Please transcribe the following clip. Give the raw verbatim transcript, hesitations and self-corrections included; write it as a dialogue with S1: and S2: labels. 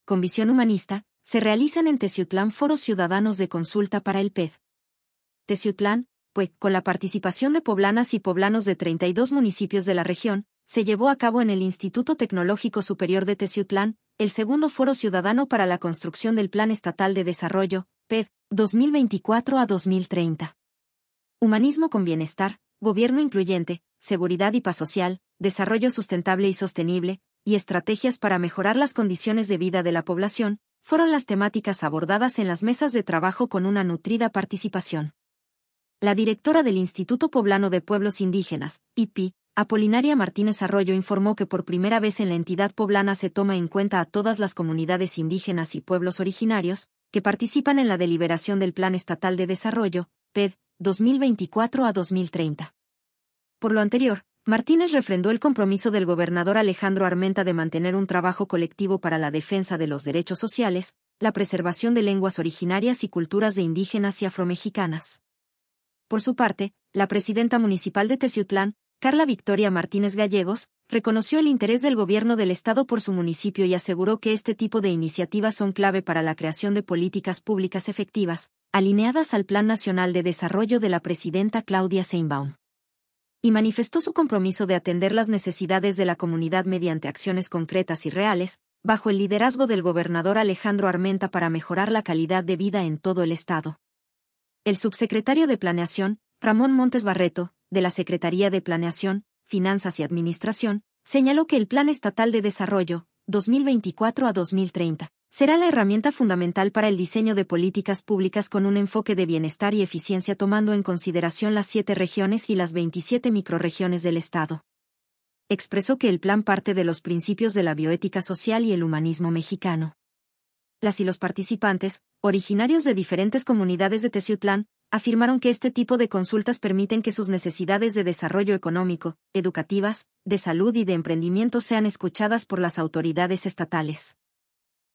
S1: con visión humanista, se realizan en Teciutlán foros ciudadanos de consulta para el P E D. Teciutlán, pues, con la participación de poblanas y poblanos de treinta y dos municipios de la región, se llevó a cabo en el Instituto Tecnológico Superior de Teciutlán, el segundo Foro Ciudadano para la construcción del Plan Estatal de Desarrollo, P E D, dos mil veinticuatro a dos mil treinta. Humanismo con bienestar, gobierno incluyente, seguridad y paz social, desarrollo sustentable y sostenible, y estrategias para mejorar las condiciones de vida de la población, fueron las temáticas abordadas en las mesas de trabajo con una nutrida participación. La directora del Instituto Poblano de Pueblos Indígenas, I P I, Apolinaria Martínez Arroyo, informó que por primera vez en la entidad poblana se toma en cuenta a todas las comunidades indígenas y pueblos originarios, que participan en la deliberación del Plan Estatal de Desarrollo, P E D, dos mil veinticuatro a dos mil treinta. Por lo anterior, Martínez refrendó el compromiso del gobernador Alejandro Armenta de mantener un trabajo colectivo para la defensa de los derechos sociales, la preservación de lenguas originarias y culturas de indígenas y afromexicanas. Por su parte, la presidenta municipal de Teciutlán, Carla Victoria Martínez Gallegos, reconoció el interés del gobierno del estado por su municipio y aseguró que este tipo de iniciativas son clave para la creación de políticas públicas efectivas, alineadas al Plan Nacional de Desarrollo de la presidenta Claudia Sheinbaum. Y manifestó su compromiso de atender las necesidades de la comunidad mediante acciones concretas y reales, bajo el liderazgo del gobernador Alejandro Armenta para mejorar la calidad de vida en todo el estado. El subsecretario de Planeación, Ramón Montes Barreto, de la Secretaría de Planeación, Finanzas y Administración, señaló que el Plan Estatal de Desarrollo, dos mil veinticuatro a dos mil treinta, será la herramienta fundamental para el diseño de políticas públicas con un enfoque de bienestar y eficiencia tomando en consideración las siete regiones y las veintisiete microrregiones del Estado. Expresó que el plan parte de los principios de la bioética social y el humanismo mexicano. Las y los participantes, originarios de diferentes comunidades de Teciutlán, afirmaron que este tipo de consultas permiten que sus necesidades de desarrollo económico, educativas, de salud y de emprendimiento sean escuchadas por las autoridades estatales.